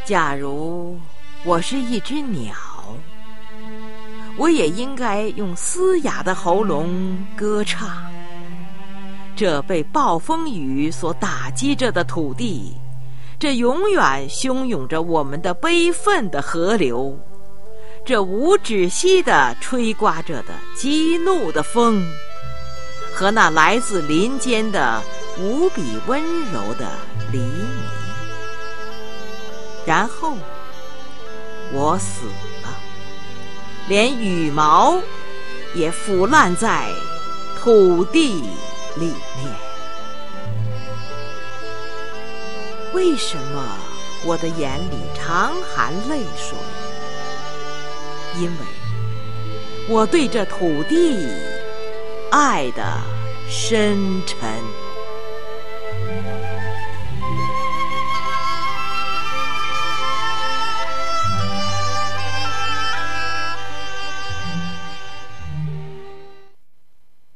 假如我是一只鸟，我也应该用嘶哑的喉咙歌唱。这被暴风雨所打击着的土地，这永远汹涌着我们的悲愤的河流，这无止息地吹刮着的激怒的风，和那来自林间的无比温柔的黎明。然后我死了，连羽毛也腐烂在土地里面。为什么我的眼里常含泪水？因为我对这土地爱得深沉。